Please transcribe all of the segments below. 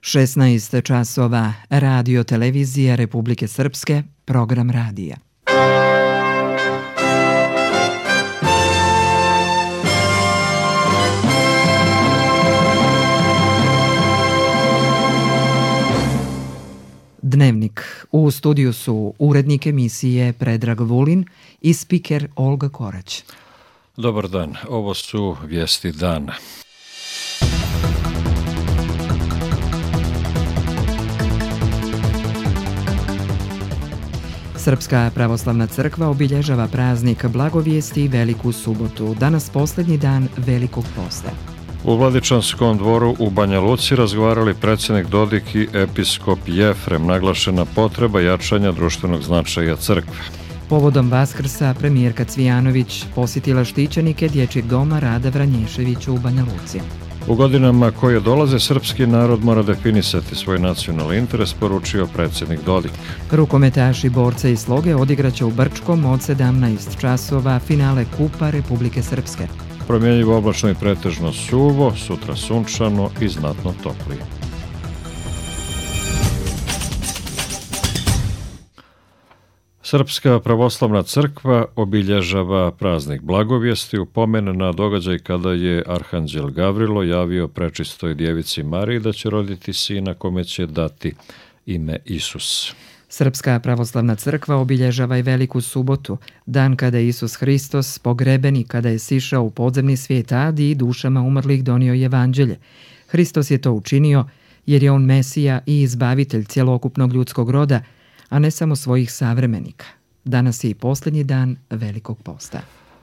16 časova, Radio Televizija Republike Srpske, program radija. Dnevnik. U studiju su urednik emisije Predrag Vulin i spiker Olga Korać. Dobar dan, ovo su vijesti dana. Srpska pravoslavna crkva obilježava praznik Blagovijesti i Veliku subotu, danas posljednji dan Velikog posta. U Vladičanskom dvoru u Banja Luci razgovarali predsjednik Dodik i episkop Jefrem, naglašena potreba jačanja društvenog značaja crkve. Povodom Vaskrsa premijerka Cvijanović posjetila štićenike Dječjeg doma Rada Vranješevića u Banja Luci. U godinama koje dolaze, srpski narod mora definisati svoj nacionalni interes, poručio predsjednik Dodik. Rukometaši Borca i Sloge odigraće u Brčkom od 17 časova finale Kupa Republike Srpske. Promjenjivo oblačno i pretežno suvo, sutra sunčano i znatno toplije. Srpska pravoslavna crkva obilježava praznik Blagovijesti u pomen na događaj kada je arhanđel Gavrilo javio prečistoj djevici Mariji da će roditi sina kome će dati ime Isus. Srpska pravoslavna crkva obilježava i Veliku subotu, dan kada je Isus Hristos pogreben i kada je sišao u podzemni svijet Adi i dušama umrlih donio evanđelje. Hristos je to učinio jer je on Mesija i izbavitelj cjelokupnog ljudskog roda, a ne samo svojih savremenika. Danas je i posljednji dan Velikog posta.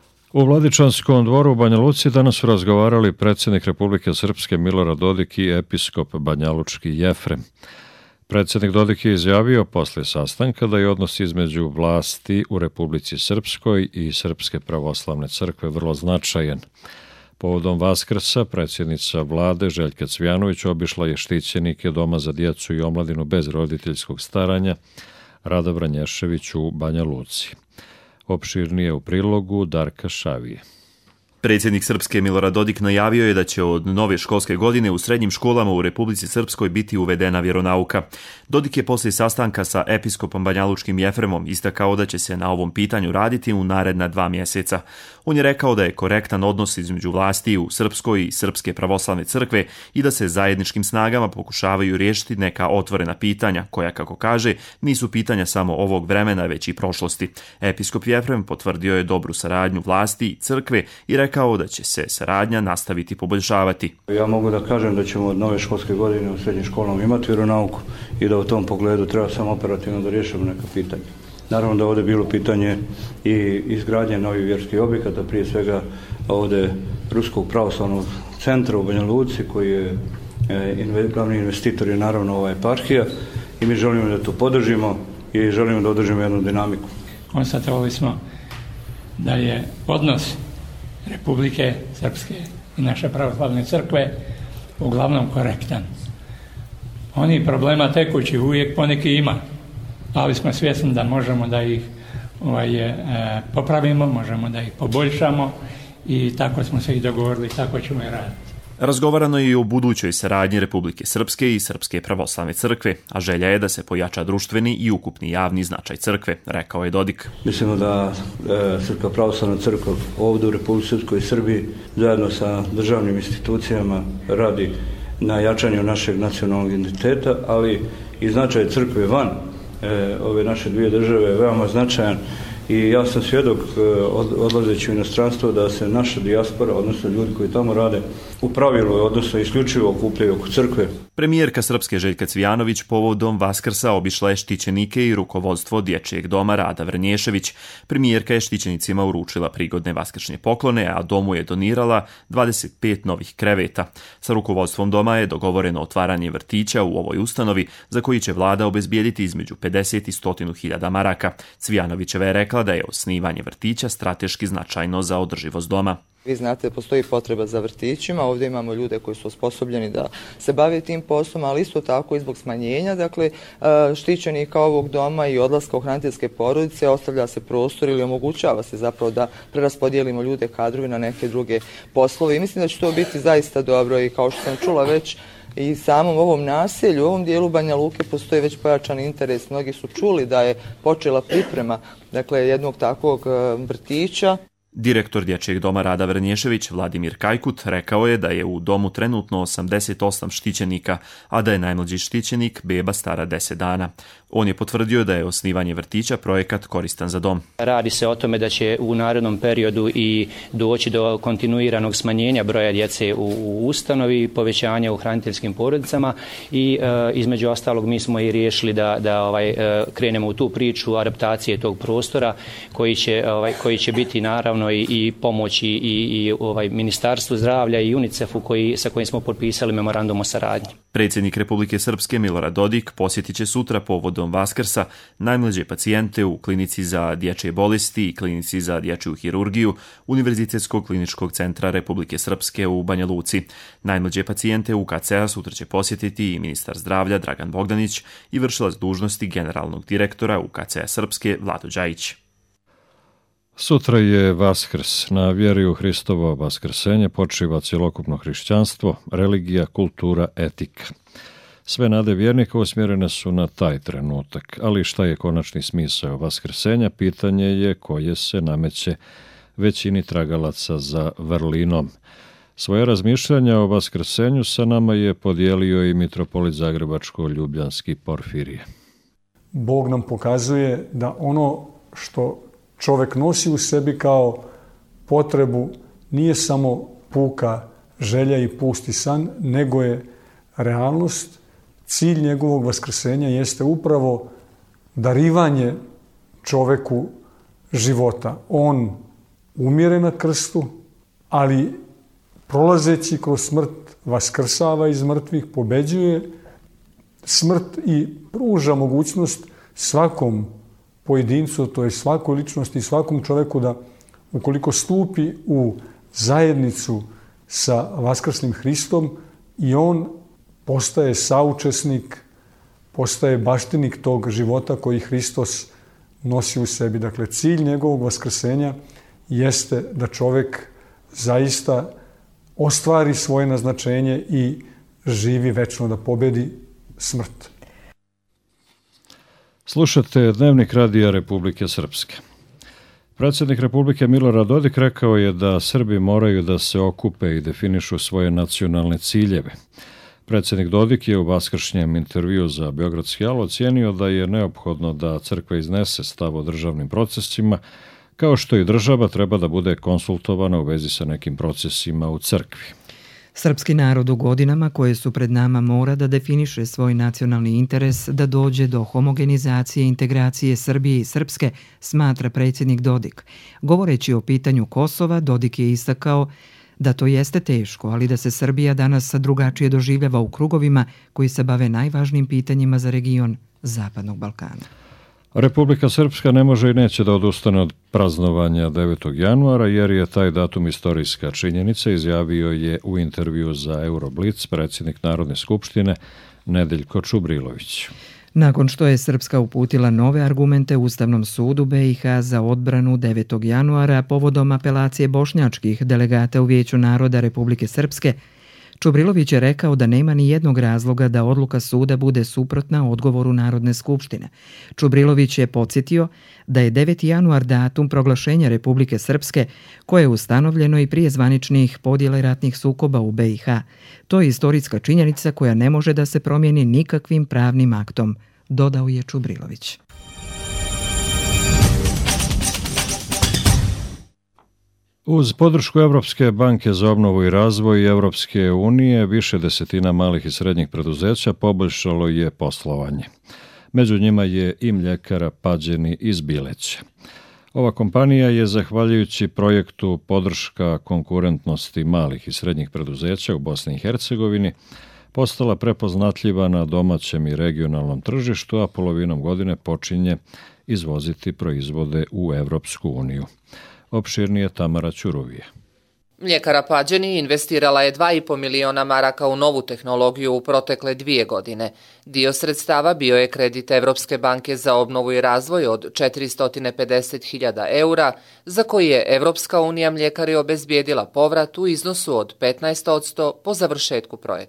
U Vladičanskom dvoru u Banja Luci danas su razgovarali predsjednik Republike Srpske Milorad Dodik i episkop banjalučki Jefrem. Predsjednik Dodik je izjavio poslije sastanka da je odnos između vlasti u Republici Srpskoj i Srpske pravoslavne crkve vrlo značajan. Povodom Vaskrsa predsjednica vlade Željka Cvijanović obišla je štićenike Doma za djecu i omladinu bez roditeljskog staranja Rada Vranješević u Banja Luci. Opširnije u prilogu Darka Šavije. Predsjednik Srpske Milorad Dodik najavio je da će od nove školske godine u srednjim školama u Republici Srpskoj biti uvedena vjeronauka. Dodik je poslije sastanka sa episkopom banjalučkim Jefremom istakao da će se na ovom pitanju raditi u naredna 2 mjeseca. On je rekao da je korektan odnos između vlasti u Srpskoj i Srpske pravoslavne crkve i da se zajedničkim snagama pokušavaju riješiti neka otvorena pitanja, koja, kako kaže, nisu pitanja samo ovog vremena, već i prošlosti. Episkop Jefrem potvrdio je dobru saradnju vlasti i crkve i rekao da će se saradnja nastaviti poboljšavati. Ja mogu da kažem da ćemo od nove školske godine u srednjim školama imati vjeronauku i da u tom pogledu treba samo operativno da riješimo neka pitanja. Naravno da ovdje je bilo pitanje i izgradnje novih vjerskih objekata, prije svega ovdje Ruskog pravoslavnog centra u Banja Luci koji je glavni investitor je naravno ova eparhija i mi želimo da to podržimo i želimo da održimo jednu dinamiku. Konstatovali smo da je odnos Republike Srpske i naše pravoslavne crkve uglavnom korektan. Oni problema tekući uvijek poneki ima, ali smo svjesni da možemo da ih popravimo, možemo da ih poboljšamo i tako smo se i dogovorili, tako ćemo i raditi. Razgovarano je i o budućoj saradnji Republike Srpske i Srpske pravoslavne crkve, a želja je da se pojača društveni i ukupni javni značaj crkve, rekao je Dodik. Mislimo da Srpska pravoslavna crkva ovdje u Republici Srpskoj i Srbiji zajedno sa državnim institucijama radi na jačanju našeg nacionalnog identiteta, ali i značaj crkve van ove naše dvije države je veoma značajan i ja sam svjedok odlazeći u inostranstvo da se naša dijaspora, odnosno ljudi koji tamo rade, u pravilu, odnosno isključivo okupljaju oko crkve. Premijerka Srpske Željka Cvijanović povodom Vaskrsa obišla je štićenike i rukovodstvo Dječjeg doma Rada Vranješević. Premijerka je štićenicima uručila prigodne vaskršnje poklone, a domu je donirala 25 novih kreveta. Sa rukovodstvom doma je dogovoreno otvaranje vrtića u ovoj ustanovi, za koji će vlada obezbijediti između 50 i 100.000 maraka. Cvijanovićeva je rekla da je osnivanje vrtića strateški značajno za održivost doma. Vi znate da postoji potreba za vrtićima, ovdje imamo ljude koji su osposobljeni da se bave tim poslom, ali isto tako i zbog smanjenja, štićenika ovog doma i odlaska u hraniteljske porodice ostavlja se prostor ili omogućava se zapravo da preraspodijelimo ljude kadrovi na neke druge poslove i mislim da će to biti zaista dobro i kao što sam čula već i samom ovom naselju, u ovom dijelu Banja Luke postoji već pojačan interes. Mnogi su čuli da je počela priprema jednog takvog vrtića. Direktor Dječjeg doma Rada Vrnješević, Vladimir Kajkut, rekao je da je u domu trenutno 88 štićenika, a da je najmlađi štićenik beba stara 10 dana. On je potvrdio da je osnivanje vrtića projekat koristan za dom. Radi se o tome da će u narednom periodu i doći do kontinuiranog smanjenja broja djece u ustanovi, povećanja u hraniteljskim porodicama i između ostalog mi smo i riješili da krenemo u tu priču adaptacije tog prostora koji će biti naravno i pomoći i Ministarstvu zdravlja i UNICEF-u sa kojim smo potpisali memorandum o saradnji. Predsjednik Republike Srpske Milorad Dodik posjetit će sutra povodom Vaskrsa najmlađe pacijente u klinici za dječje bolesti i klinici za dječju hirurgiju Univerzitetskog kliničkog centra Republike Srpske u Banja Luci. Najmlađe pacijente UKC-a sutra će posjetiti i ministar zdravlja Dragan Bogdanić i vršilac dužnosti generalnog direktora UKC-a Srpske Vlado Đajić. Sutra je Vaskrs. Na vjeri u Hristovo vaskrsenje počiva cjelokupno hrišćanstvo, religija, kultura, etika. Sve nade vjernika usmjerene su na taj trenutak, ali šta je konačni smisao vaskrsenja, pitanje je koje se nameće većini tragalaca za vrlinom. Svoje razmišljanja o vaskrsenju sa nama je podijelio i mitropolit Zagrebačko-Ljubljanski Porfirije. Bog nam pokazuje da ono što čovjek nosi u sebi kao potrebu nije samo puka želja i pusti san, nego je realnost. Cilj njegovog vaskrsenja jeste upravo darivanje čovjeku života. On umire na krstu, ali prolazeći kroz smrt vaskrsava iz mrtvih, pobeđuje smrt i pruža mogućnost svakom pojedincu, to je svakoj ličnosti i svakom čovjeku da ukoliko stupi u zajednicu sa vaskrslim Hristom i on postaje saučesnik, postaje baštinik tog života koji Hristos nosi u sebi. Dakle, cilj njegovog vaskrsenja jeste da čovjek zaista ostvari svoje naznačenje i živi večno, da pobedi smrt. Slušate Dnevnik Radija Republike Srpske. Predsjednik Republike Milorad Dodik rekao je da Srbi moraju da se okupe i definišu svoje nacionalne ciljeve. Predsjednik Dodik je u vaskršnjem intervjuu za Beogradski Al ocijenio da je neophodno da crkva iznese stav o državnim procesima, kao što i država treba da bude konsultovana u vezi sa nekim procesima u crkvi. Srpski narod u godinama koje su pred nama mora da definiše svoj nacionalni interes, da dođe do homogenizacije i integracije Srbije i Srpske, smatra predsjednik Dodik. Govoreći o pitanju Kosova, Dodik je istakao da to jeste teško, ali da se Srbija danas drugačije doživljava u krugovima koji se bave najvažnijim pitanjima za region Zapadnog Balkana. Republika Srpska ne može i neće da odustane od praznovanja 9. januara jer je taj datum istorijska činjenica, izjavio je u intervju za Euroblitz predsjednik Narodne skupštine Nedeljko Čubrilović. Nakon što je Srpska uputila nove argumente Ustavnom sudu BiH za odbranu 9. januara povodom apelacije bošnjačkih delegata u Vijeću naroda Republike Srpske, Čubrilović je rekao da nema ni jednog razloga da odluka suda bude suprotna odgovoru Narodne skupštine. Čubrilović je podsjetio da je 9. januar datum proglašenja Republike Srpske koje je ustanovljeno i prije zvaničnih podjela i ratnih sukoba u BiH. To je istorijska činjenica koja ne može da se promijeni nikakvim pravnim aktom, dodao je Čubrilović. Uz podršku Evropske banke za obnovu i razvoj i Evropske unije, više desetina malih i srednjih preduzeća poboljšalo je poslovanje. Među njima je i mljekara Pađeni iz Bileća. Ova kompanija je, zahvaljujući projektu podrška konkurentnosti malih i srednjih preduzeća u Bosni i Hercegovini, postala prepoznatljiva na domaćem i regionalnom tržištu, a polovinom godine počinje izvoziti proizvode u Evropsku uniju. Opširnije Tamara Ćuruvije. Mljekara Pađeni investirala je 2,5 miliona maraka u novu tehnologiju u protekle 2 godine. Dio sredstava bio je kredit Evropske banke za obnovu i razvoj od 450.000 eura, za koji je Evropska unija mljekari obezbijedila povrat u iznosu od 15% po završetku projekta.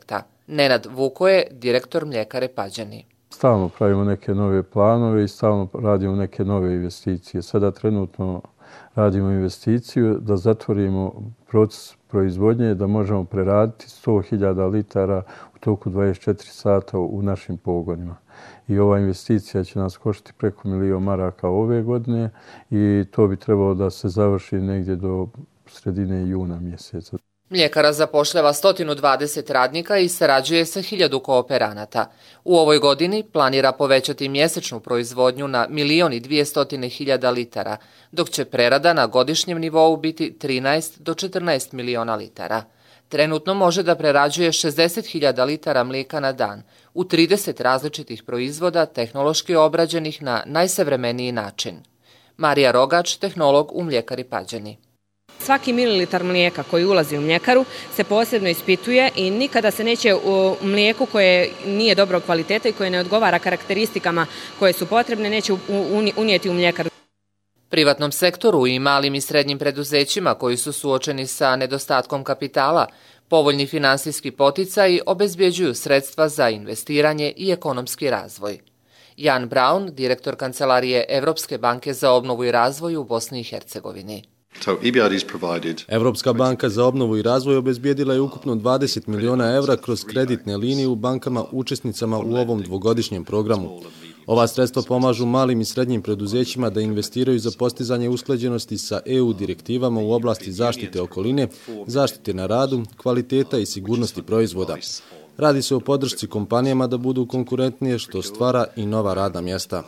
Nenad Vukoje, direktor mljekare Pađani. Stalno pravimo neke nove planove i stalno radimo neke nove investicije. Sada trenutno radimo investiciju da zatvorimo proces proizvodnje, da možemo preraditi 100.000 litara u toku 24 sata u našim pogonima. I ova investicija će nas koštiti preko 1 milion maraka ove godine i to bi trebalo da se završi negdje do sredine juna mjeseca. Mljekara zapošljava 120 radnika i sarađuje sa 1000 kooperanata. U ovoj godini planira povećati mjesečnu proizvodnju na 1.200.000 litara, dok će prerada na godišnjem nivou biti 13 do 14 miliona litara. Trenutno može da prerađuje 60.000 litara mlijeka na dan u 30 različitih proizvoda tehnološki obrađenih na najsavremeniji način. Marija Rogač, tehnolog u mljekari Pađani. Svaki mililitar mlijeka koji ulazi u mljekaru se posebno ispituje i nikada se neće u mlijeku koje nije dobrog kvaliteta i koje ne odgovara karakteristikama koje su potrebne, neće unijeti u mljekaru. Privatnom sektoru i malim i srednjim preduzećima koji su suočeni sa nedostatkom kapitala, povoljni finansijski poticaji obezbjeđuju sredstva za investiranje i ekonomski razvoj. Jan Braun, direktor Kancelarije Evropske banke za obnovu i razvoj u Bosni i Hercegovini. Evropska banka za obnovu i razvoj obezbijedila je ukupno 20 miliona evra kroz kreditne linije u bankama učesnicama u ovom dvogodišnjem programu. Ova sredstva pomažu malim i srednjim preduzećima da investiraju za postizanje usklađenosti sa EU direktivama u oblasti zaštite okoline, zaštite na radu, kvaliteta i sigurnosti proizvoda. Radi se o podršci kompanijama da budu konkurentnije, što stvara i nova radna mjesta.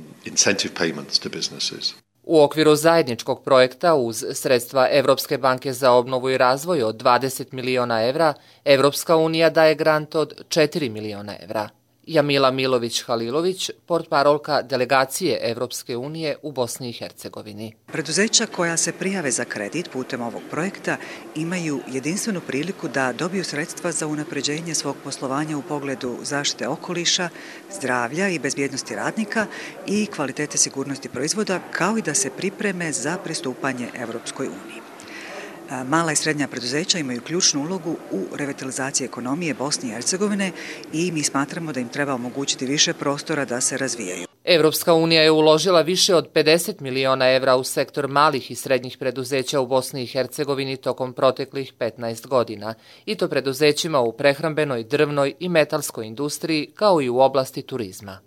U okviru zajedničkog projekta uz sredstva Evropske banke za obnovu i razvoj od 20 miliona evra, Evropska unija daje grant od 4 miliona evra. Jamila Milović-Halilović, portparolka delegacije Evropske unije u Bosni i Hercegovini. Preduzeća koja se prijave za kredit putem ovog projekta imaju jedinstvenu priliku da dobiju sredstva za unapređenje svog poslovanja u pogledu zaštite okoliša, zdravlja i bezbjednosti radnika i kvalitete sigurnosti proizvoda, kao i da se pripreme za pristupanje Evropskoj uniji. Mala i srednja preduzeća imaju ključnu ulogu u revitalizaciji ekonomije Bosne i Hercegovine i mi smatramo da im treba omogućiti više prostora da se razvijaju. Evropska unija je uložila više od 50 miliona evra u sektor malih i srednjih preduzeća u Bosni i Hercegovini tokom proteklih 15 godina, i to preduzećima u prehrambenoj, drvnoj i metalskoj industriji, kao i u oblasti turizma.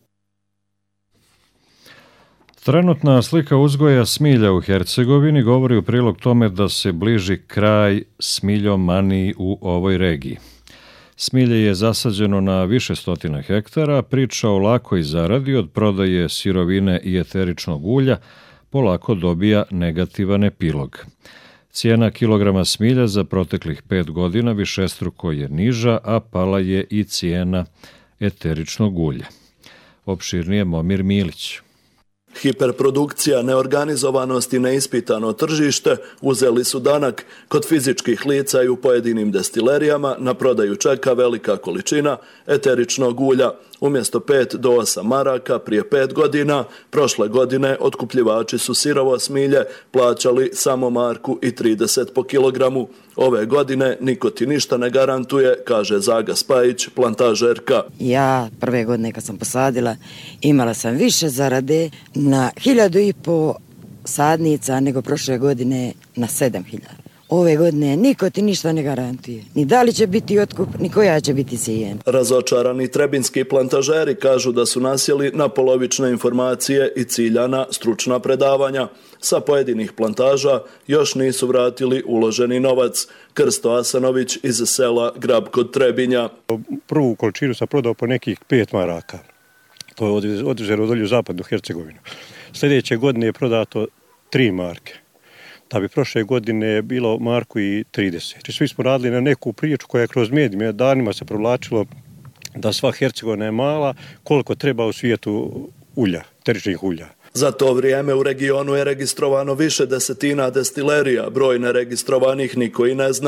Trenutna slika uzgoja smilja u Hercegovini govori u prilog tome da se bliži kraj smiljomaniji u ovoj regiji. Smilje je zasađeno na više stotina hektara, priča o lakoj zaradi od prodaje sirovine i eteričnog ulja polako dobija negativan epilog. Cijena kilograma smilja za proteklih 5 godina višestruko je niža, a pala je i cijena eteričnog ulja. Opširnije Momir Milić. Hiperprodukcija, neorganizovanost i neispitano tržište uzeli su danak. Kod fizičkih lica i u pojedinim destilerijama na prodaju čeka velika količina eteričnog ulja. Umjesto 5 do 8 maraka prije 5 godina, prošle godine otkupljivači su sirovo smilje plaćali samo 1,30 po kilogramu. Ove godine niko ti ništa ne garantuje, kaže Zaga Spajić, plantažerka. Ja prve godine kad sam posadila imala sam više zarade na 1.500 sadnica nego prošle godine na 7.000. Ove godine niko ti ništa ne garantuje. Ni da li će biti otkup, ni koja će biti cijena. Razočarani trebinski plantažeri kažu da su nasjeli na polovične informacije i ciljana stručna predavanja. Sa pojedinih plantaža još nisu vratili uloženi novac. Krsto Asanović iz sela Grab kod Trebinja. Prvu količinu sam prodao po nekih 5 maraka. To je održeno dolje u zapadnu Hercegovinu. Sljedeće godine je prodato 3 marke. Da bi prošle godine bilo 1,30. Svi smo radili na neku priču koja je kroz medije danima se provlačilo da sva Hercegovina je mala, koliko treba u svijetu ulja, eteričnih ulja. Za to vrijeme u regionu je registrovano više desetina destilerija, broj neregistrovanih niko i ne zna.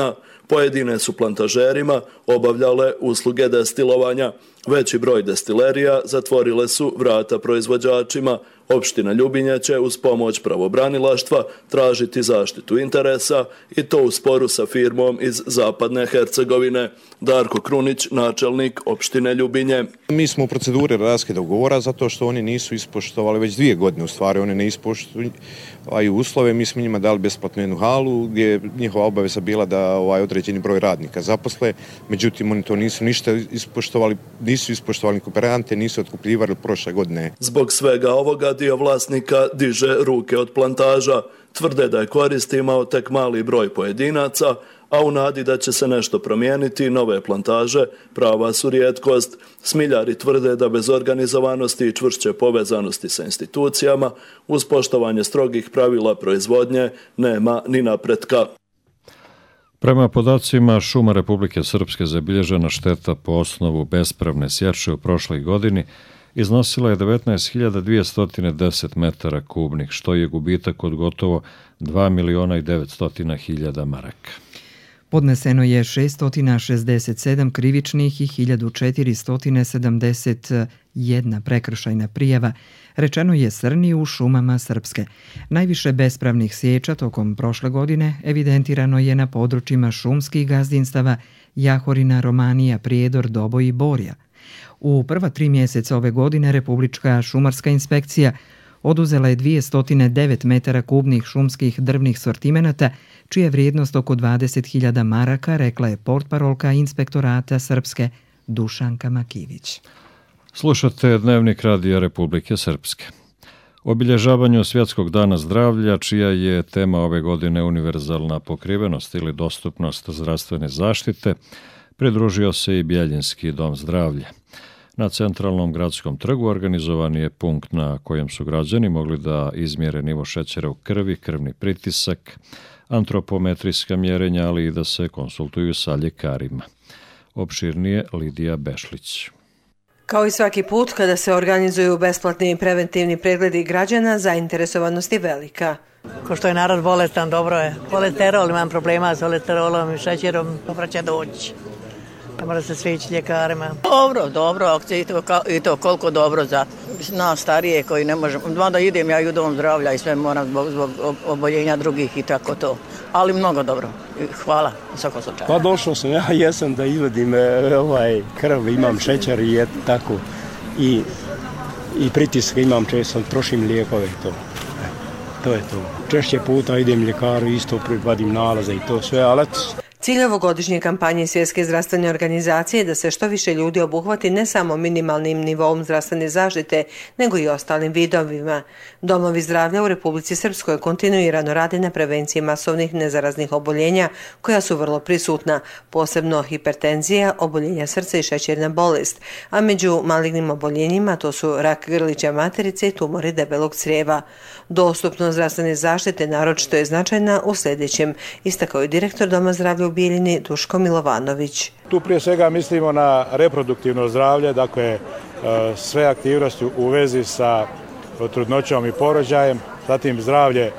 Pojedine su plantažerima obavljale usluge destilovanja. Veći broj destilerija zatvorile su vrata proizvođačima. Opština Ljubinje će uz pomoć pravobranilaštva tražiti zaštitu interesa i to u sporu sa firmom iz Zapadne Hercegovine. Darko Krunić, načelnik opštine Ljubinje. Mi smo u proceduri raskida ugovora zato što oni nisu ispoštovali već 2 godine, u stvari oni ne ispoštuju uslove. Mi smo njima dali besplatnu jednu halu gdje je njihova obaveza bila da određeni broj radnika zaposle, međutim oni to nisu ništa ispoštovali, nisu ispoštovali kooperante, nisu otkupljivali prošle godine. Zbog svega ovoga dio vlasnika diže ruke od plantaža. Tvrde da je korist imao tek mali broj pojedinaca, a u nadi da će se nešto promijeniti, nove plantaže prava su rijetkost. Smiljari tvrde da bez organizovanosti i čvršće povezanosti sa institucijama, uz poštovanje strogih pravila proizvodnje, nema ni napretka. Prema podacima šuma Republike Srpske zabilježena šteta po osnovu bespravne sječe u prošloj godini iznosila je 19.210 metara kubnih, što je gubitak od gotovo 2.900.000 maraka. Podneseno je 667 krivičnih i 1471 prekršajna prijava. Rečeno je Srni u šumama Srpske. Najviše bespravnih sječa tokom prošle godine evidentirano je na područjima šumskih gazdinstava Jahorina, Romanija, Prijedor, Doboj i Borja. U prva 3 mjeseca ove godine Republička šumarska inspekcija oduzela je 209 metara kubnih šumskih drvnih sortimenata, čija je vrijednost oko 20.000 maraka, rekla je portparolka Inspektorata Srpske Dušanka Makivić. Slušate Dnevnik Radija Republike Srpske. Obilježavanju Svjetskog dana zdravlja, čija je tema ove godine univerzalna pokrivenost ili dostupnost zdravstvene zaštite, pridružio se i Bjeljinski dom zdravlja. Na centralnom gradskom trgu organizovan je punkt na kojem su građani mogli da izmjere nivo šećera u krvi, krvni pritisak, antropometrijska mjerenja, ali i da se konsultuju sa ljekarima. Opširnije Lidija Bešlić. Kao i svaki put kada se organizuju besplatni preventivni pregledi građana, zainteresovanost je velika. Ko što je narod bolestan, dobro je. Kolesterol, imam problema s kolesterolom i šećerom, dobro će doći. Ne mora se svi ići ljekarima. Dobro, akcije i to koliko dobro za nas starije koji ne možemo. Mada idem ja i u dom zdravlja i sve moram zbog oboljenja drugih i tako to. Ali mnogo dobro. Hvala u svakom slučaju. Pa došao sam, ja jesam da izvadim krv, imam šećer i tako. I pritisak imam, često trošim lijekove i to. To je to. Češće puta idem ljekaru, isto privadim nalaze i to sve, ali Cilj ovogodišnje kampanje Svjetske zdravstvene organizacije je da se što više ljudi obuhvati ne samo minimalnim nivom zdravstvene zaštite, nego i ostalim vidovima. Domovi zdravlja u Republici Srpskoj kontinuirano rade na prevenciji masovnih nezaraznih oboljenja koja su vrlo prisutna, posebno hipertenzija, oboljenja srca i šećerna bolest, a među malignim oboljenjima to su rak grlića materice i tumori debelog crijeva. Dostupnost zdravstvene zaštite naročito je značajna u sljedećem, istakao je direktor Doma zdravlja u Bijeljini Duško Milovanović. Tu prije svega mislimo na reproduktivno zdravlje, dakle sve aktivnosti u vezi sa trudnoćom i porođajem, zatim zdravlje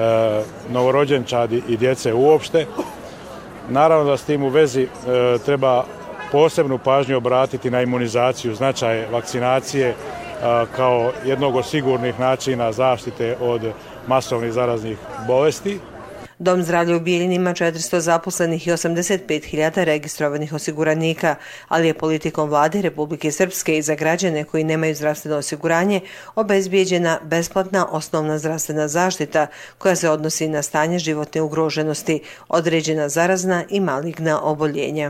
novorođenčadi i djece uopšte. Naravno da s tim u vezi treba posebnu pažnju obratiti na imunizaciju, značaj vakcinacije kao jednog od sigurnih načina zaštite od masovnih zaraznih bolesti. Dom zdravlja u Bijeljini ima 400 zaposlenih i 85.000 registrovanih osiguranika, ali je politikom vlade Republike Srpske i za građane koji nemaju zdravstveno osiguranje obezbijeđena besplatna osnovna zdravstvena zaštita koja se odnosi na stanje životne ugroženosti, određena zarazna i maligna oboljenja.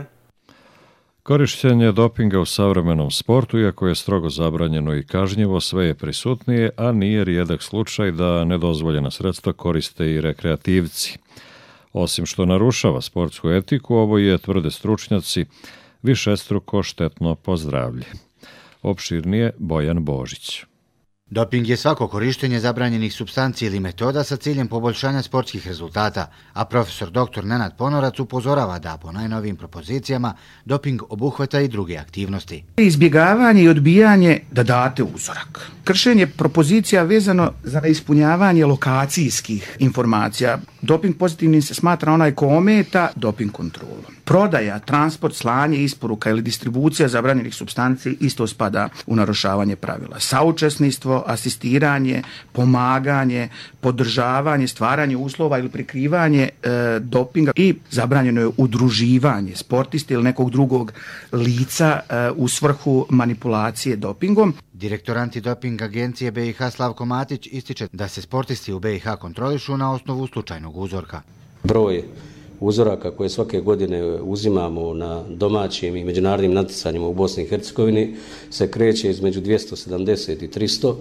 Korištenje dopinga u savremenom sportu, iako je strogo zabranjeno i kažnjivo, sve je prisutnije, a nije rijedak slučaj da nedozvoljena sredstva koriste i rekreativci. Osim što narušava sportsku etiku, ovo je, tvrde stručnjaci, višestruko štetno po zdravlje. Opširnije Bojan Božić. Doping je svako korištenje zabranjenih supstanci ili metoda sa ciljem poboljšanja sportskih rezultata, a profesor dr. Nenad Ponorac upozorava da po najnovijim propozicijama doping obuhvata i druge aktivnosti. Izbjegavanje i odbijanje da date uzorak. Kršenje propozicija vezano za neispunjavanje lokacijskih informacija. Doping pozitivnim se smatra onaj ko ometa doping kontrolu. Prodaja, transport, slanje, isporuka ili distribucija zabranjenih supstanci isto spada u narušavanje pravila. Saučesništvo, asistiranje, pomaganje, podržavanje, stvaranje uslova ili prikrivanje dopinga i zabranjeno je udruživanje sportiste ili nekog drugog lica u svrhu manipulacije dopingom. Direktor antidoping agencije BiH Slavko Matić ističe da se sportisti u BiH kontrolišu na osnovu slučajnog uzorka. Broj uzoraka koje svake godine uzimamo na domaćim i međunarodnim natjecanjima u Bosni i Hercegovini se kreće između 270 i 300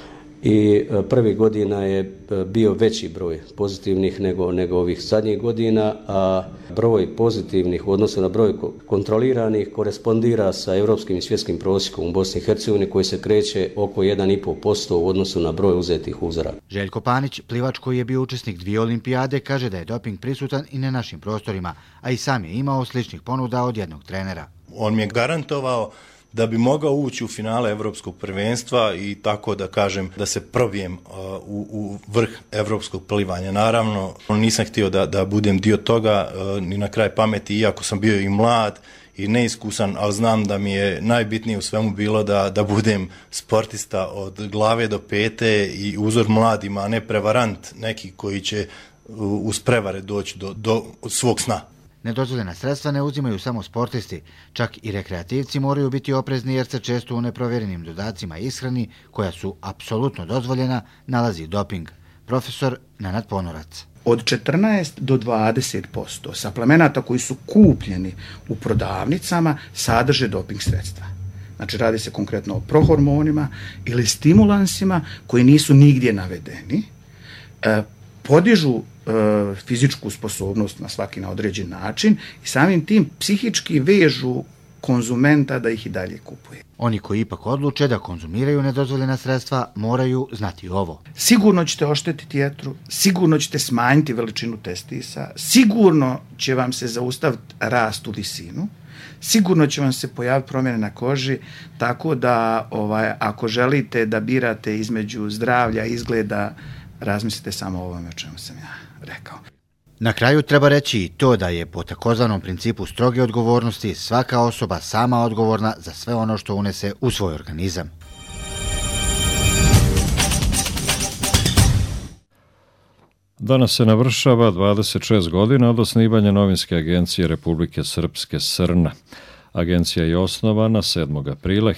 i prvih godina je bio veći broj pozitivnih nego ovih zadnjih godina, a broj pozitivnih u odnosu na broj kontroliranih korespondira sa europskim i svjetskim prosjekom u Bosni i Hercegovini koji se kreće oko 1,5% u odnosu na broj uzetih uzoraka. Željko Panić, plivač koji je bio učesnik 2 olimpijade, kaže da je doping prisutan i na našim prostorima, a i sam je imao sličnih ponuda od jednog trenera. On mi je garantovao da bi mogao ući u finale evropskog prvenstva i tako da kažem da se probijem u vrh evropskog plivanja. Naravno, nisam htio da budem dio toga ni na kraj pameti, iako sam bio i mlad i neiskusan, ali znam da mi je najbitnije u svemu bilo da budem sportista od glave do pete i uzor mladima, a ne prevarant neki koji će uz prevare doći do svog sna. Nedozvoljena sredstva ne uzimaju samo sportisti, čak i rekreativci moraju biti oprezni jer se često u neprovjerenim dodacima ishrani, koja su apsolutno dozvoljena, nalazi doping. Profesor Nenad Ponorac. Od 14 do 20% suplemenata koji su kupljeni u prodavnicama sadrže doping sredstva. Znači radi se konkretno o prohormonima ili stimulansima koji nisu nigdje navedeni, podižu fizičku sposobnost na svaki na određen način i samim tim psihički vežu konzumenta da ih i dalje kupuje. Oni koji ipak odluče da konzumiraju nedozvoljena sredstva moraju znati ovo. Sigurno ćete oštetiti jetru, sigurno ćete smanjiti veličinu testisa, sigurno će vam se zaustaviti rast u visinu, sigurno će vam se pojaviti promjene na koži, tako da ako želite da birate između zdravlja i izgleda, razmislite samo o ovome o čemu sam ja rekao. Na kraju treba reći i to da je po takozvanom principu stroge odgovornosti svaka osoba sama odgovorna za sve ono što unese u svoj organizam. Danas se navršava 26 godina od osnivanja novinske agencije Republike Srpske SRNA. Agencija je osnovana 7. aprila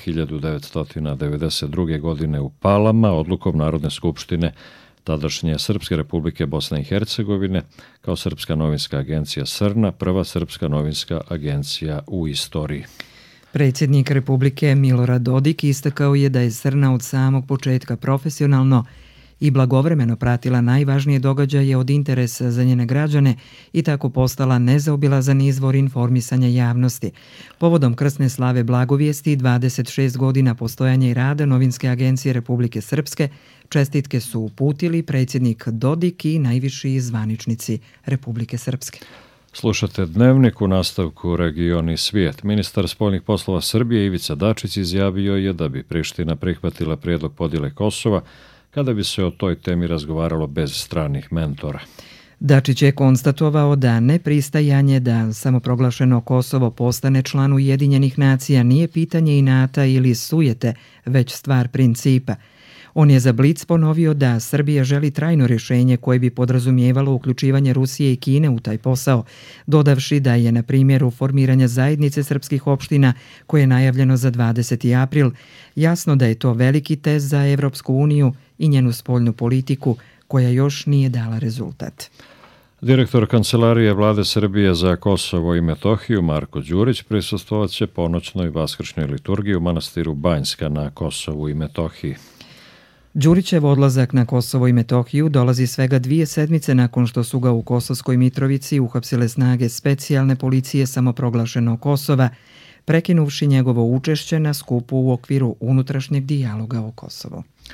1992. godine u Palama odlukom Narodne skupštine tadašnje Srpske Republike Bosne i Hercegovine kao Srpska novinska agencija SRNA, prva srpska novinska agencija u istoriji. Predsjednik Republike Milorad Dodik istakao je da je SRNA od samog početka profesionalno i blagovremeno pratila najvažnije događaje od interesa za njene građane i tako postala nezaobilazan izvor informisanja javnosti. Povodom krsne slave Blagovijesti 26 godina postojanja i rada novinske agencije Republike Srpske, čestitke su uputili predsjednik Dodik i najviši zvaničnici Republike Srpske. Slušate Dnevnik, u nastavku Region i svijet. Ministar spoljnih poslova Srbije Ivica Dačić izjavio je da bi Priština prihvatila prijedlog podjele Kosova kada bi se o toj temi razgovaralo bez stranih mentora. Dačić je konstatovao da nepristajanje da samoproglašeno Kosovo postane član Ujedinjenih nacija nije pitanje inata ili sujete, već stvar principa. On je za Blic ponovio da Srbija želi trajno rješenje koje bi podrazumijevalo uključivanje Rusije i Kine u taj posao, dodavši da je na primjeru formiranja zajednice srpskih opština, koje je najavljeno za 20. april, jasno da je to veliki test za Evropsku uniju i njenu spoljnu politiku, koja još nije dala rezultat. Direktor Kancelarije Vlade Srbije za Kosovo i Metohiju Marko Đurić prisustvovat će ponoćnoj vaskršnjoj liturgiji u manastiru Banjska na Kosovu i Metohiji. Đurićev odlazak na Kosovo i Metohiju dolazi svega 2 sedmice nakon što su ga u Kosovskoj Mitrovici uhapsile snage specijalne policije samoproglašenog Kosova, prekinuvši njegovo učešće na skupu u okviru unutrašnjeg dijaloga o Kosovu.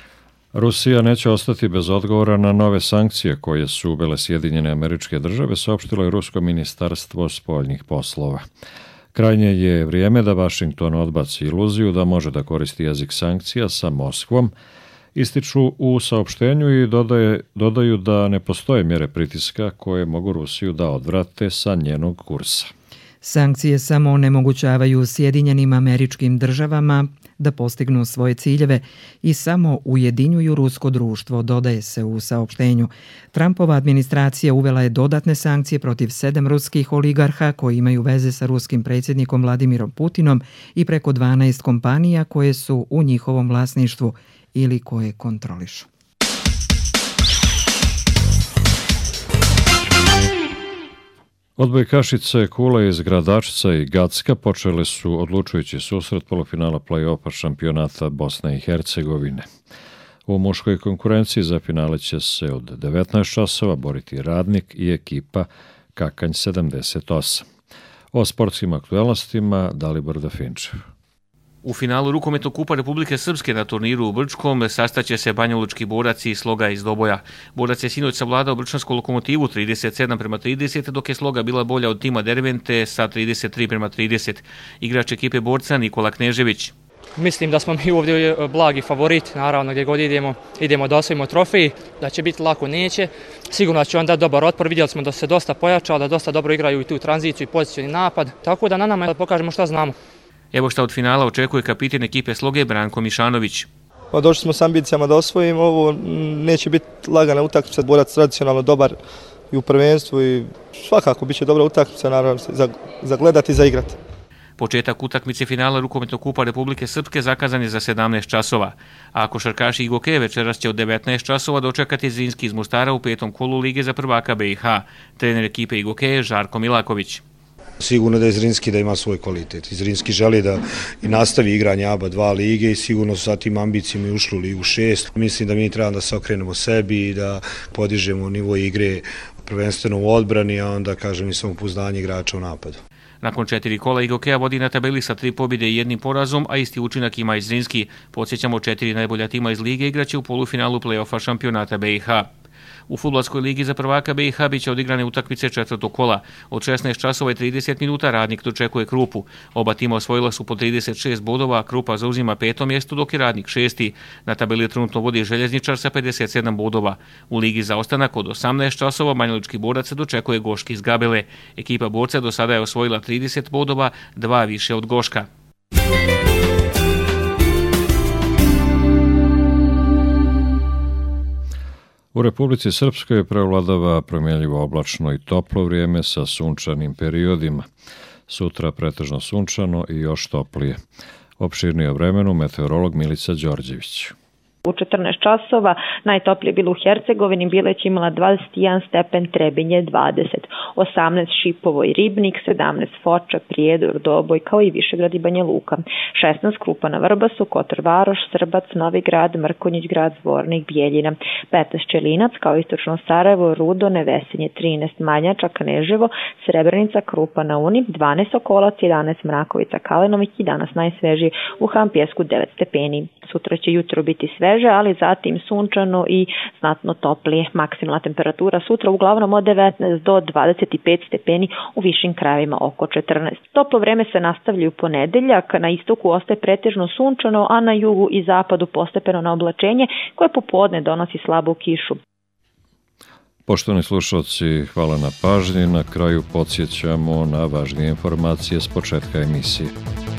Rusija neće ostati bez odgovora na nove sankcije koje su uvele Sjedinjene Američke Države, saopštilo je Rusko ministarstvo spoljnih poslova. Krajnje je vrijeme da Vašington odbaci iluziju da može da koristi jezik sankcija sa Moskvom, ističu u saopštenju i dodaju da ne postoje mjere pritiska koje mogu Rusiju da odvrate sa njenog kursa. Sankcije samo onemogućavaju Sjedinjenim Američkim Državama da postignu svoje ciljeve i samo ujedinjuju rusko društvo, dodaje se u saopštenju. Trumpova administracija uvela je dodatne sankcije protiv 7 ruskih oligarha koji imaju veze sa ruskim predsjednikom Vladimirom Putinom i preko 12 kompanija koje su u njihovom vlasništvu ili koje kontrolišu. Odbojkašice Kule iz Gradačca i Gacka počele su odlučujući susret polufinala play-offa šampionata Bosne i Hercegovine. U muškoj konkurenciji za finale će se od 19 časova boriti Radnik i ekipa Kakanj 78. O sportskim aktualnostima Dalibor Dafinčev. U finalu rukometnog kupa Republike Srpske na turniru u Brčkom sastaće se banjalučki borac i Sloga iz Doboja. Borac je sinoć savladao brčansku Lokomotivu 37-30, dok je Sloga bila bolja od tima Dervente sa 33-30. Igrač ekipe borca Nikola Knežević. Mislim da smo mi ovdje blagi favorit, naravno gdje god idemo da osvojimo trofej, da će biti lako neće. Sigurno će on dati dobar otpor, vidjeli smo da se dosta pojačao, da dosta dobro igraju i tu tranziciju i pozicioni napad, tako da na nama je da pokažemo šta znamo. Evo šta od finala očekuje kapitan ekipe Sloge Branko Mišanović. Pa došli smo s ambicijama da osvojimo, ovo neće biti lagana utakmica, borac tradicionalno dobar i u prvenstvu i svakako bit će dobra utakmica, naravno za gledati i za igrati. Početak utakmice finala rukometnog kupa Republike Srpske zakazan je za 17 časova, a košarkaši i gokeje večeras će od 19 časova dočekati Zrinski iz Mostara u 5. kolu Lige za prvaka BiH. Trener ekipe i gokeje Žarko Milaković. Sigurno da je Zrinski da ima svoj kvalitet. Zrinski želi da i nastavi igranje ABA 2 lige i sigurno sa tim ambicijama i ušli u Ligu 6. Mislim da mi trebamo da se okrenemo sebi i da podižemo nivo igre prvenstveno u odbrani, a onda kažem i samopouzdanje igrača u napadu. Nakon 4 kola Igokeja vodi na tabeli sa 3 pobjede i 1 porazom, a isti učinak ima i Zrinski. Podsjećamo, 4 najbolja tima iz lige igraće u polufinalu play-offa šampionata BiH. U fudbalskoj ligi za prvaka BiH biće odigrane utakmice 4. kola. Od 16 časova i 30 minuta Radnik dočekuje Krupu. Oba tima osvojila su po 36 bodova, a Krupa zauzima 5. mjesto, dok je Radnik 6. Na tabeli trenutno vodi Željezničar sa 57 bodova. U ligi za ostanak od 18 časova banjalučki borac dočekuje Goški iz Gabele. Ekipa borca do sada je osvojila 30 bodova, 2 više od Goška. U Republici Srpskoj prevladava promjenljivo oblačno i toplo vrijeme sa sunčanim periodima. Sutra pretežno sunčano i još toplije. Opširnije o vremenu meteorolog Milica Đorđević. U 14 časova najtoplije bilo u Hercegovini, Bileć imala 21 stepen, Trebinje 20, 18 Šipovo i Ribnik, 17 Foča, Prijedor, Doboj kao i Višegrad i Banja Luka, 16 Krupa na Vrbasu, Kotor Varoš, Srbac, Novi Grad, Mrkonjić Grad, Zvornik, Bijeljina, 15 Čelinac kao istočno Sarajevo, Rudo, Nevesinje, 13 Manjača, Kneževo, Srebrenica, Krupa na Uni, 12 Okolac, 11 Mrakovica, Kalenović i danas najsvežiji u Hampjesku 9 stepeni. Sutra će jutro biti sveže, ali zatim sunčano i znatno toplije. Maksimalna temperatura sutra uglavnom od 19 do 25 stepeni, u višim krajevima oko 14. Toplo vreme se nastavlja u ponedeljak, na istoku ostaje pretežno sunčano, a na jugu i zapadu postepeno na oblačenje koje popodne donosi slabu kišu. Poštovani slušalci, hvala na pažnji. Na kraju podsjećamo na važnije informacije s početka emisije.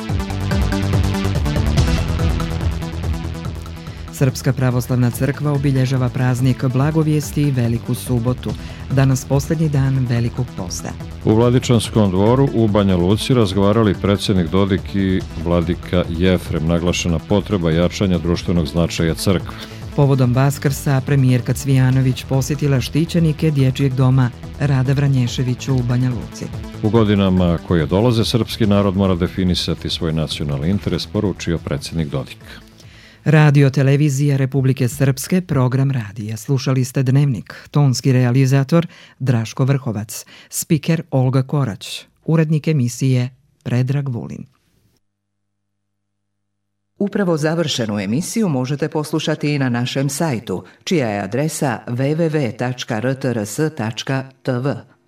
Srpska pravoslavna crkva obilježava praznik Blagovijesti i Veliku subotu, danas posljednji dan Velikog posta. U Vladičanskom dvoru u Banja Luci razgovarali predsjednik Dodik i vladika Jefrem, naglašena potreba jačanja društvenog značaja crkve. Povodom Vaskrsa premijerka Cvijanović posjetila štićenike dječjeg doma Rada Vranješeviću u Banja Luci. U godinama koje dolaze srpski narod mora definisati svoj nacionalni interes, poručio predsjednik Dodik. Radio Televizija Republike Srpske, program radija. Slušali ste Dnevnik, tonski realizator Draško Vrhovac, spiker Olga Korać, urednik emisije Predrag Vulin. Upravo završenu emisiju možete poslušati i na našem sajtu, čija je adresa www.rtrs.tv.